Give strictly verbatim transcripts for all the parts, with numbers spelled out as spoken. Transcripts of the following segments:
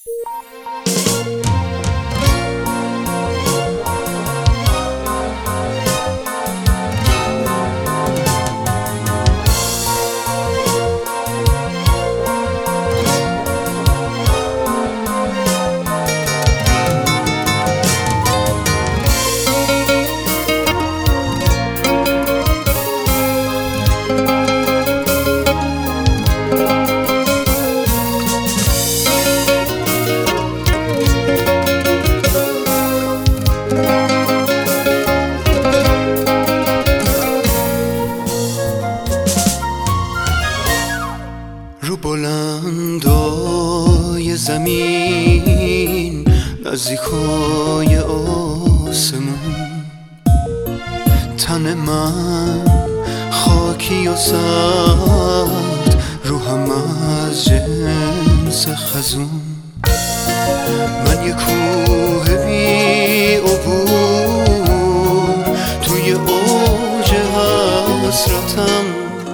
رو بلندای زمین نزدیکای آسمون، تن من خاکی و سرد، روحم از جنس خزون. من یه کوه بی عبور توی اوج حسرتم،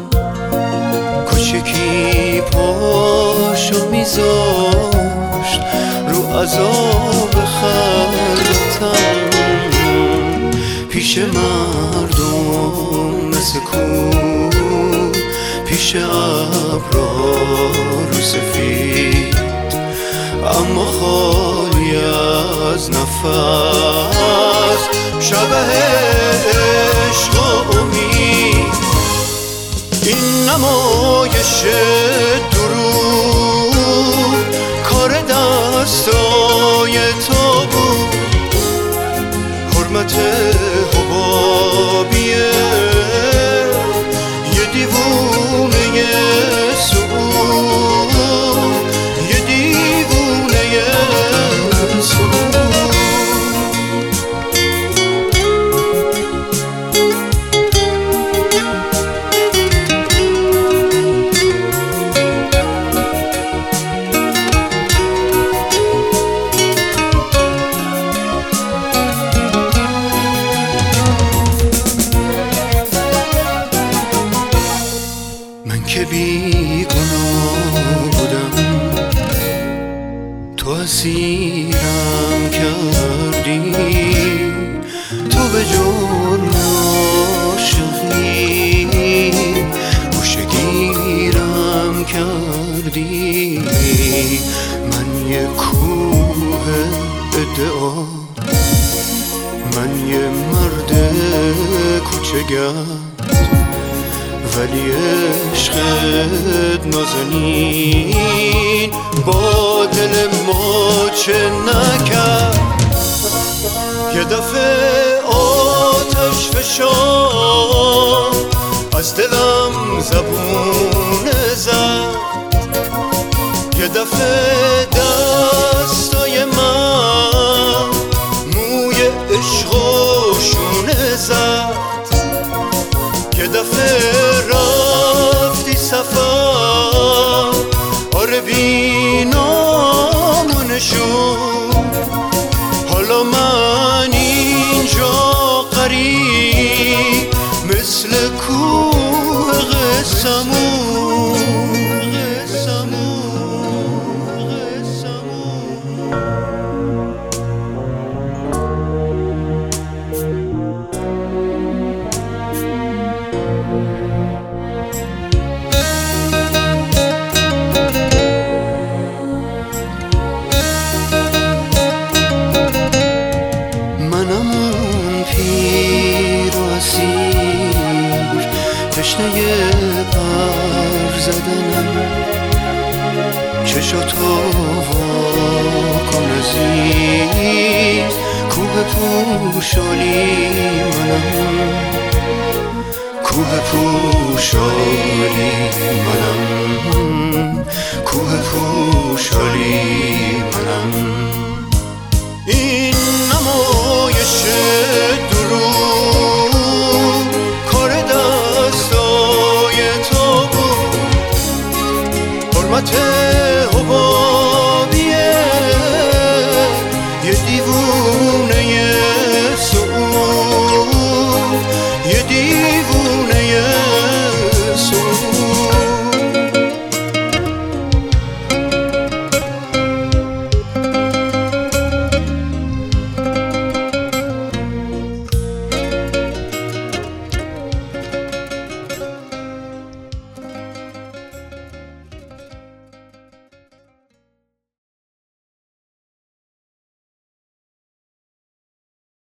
کوچکی پاشو میذاشت رو عذاب خلوتم. پیش مردم مثل کوه، پیش ابرا رو سفید، اما خالی از نفس، شبه عشق و امید. این نمایش دروغ کار دستای تو بود، حرمت حبابیه یه دیوونه سعود، یه دیوونه سعود. من که بی گناه بودم، تو اسیرم کردی، تو به جرم عاشقی گوشه گیرم کردی. من یه کوه ادعا، من یه مرد کوچه‌گر، ولی عشقت نازنین با دل ما چه نکرد. یه دفعه آتش فشان از دلم زبون زد، یه دفعه دستای من موی عشق و شونه زد، یه دفعه رفتی سفر، آره بی نام و نشون. حالا من اینجا غریب مثل کوه قسمون. تشنه پر زدنم، چشاتو واکن عزیز، کوه پوشالی منم، کوه پوشالی منم، کوه پوشالی منم. این نمایش دروغ کار دستای تو بود، حرمت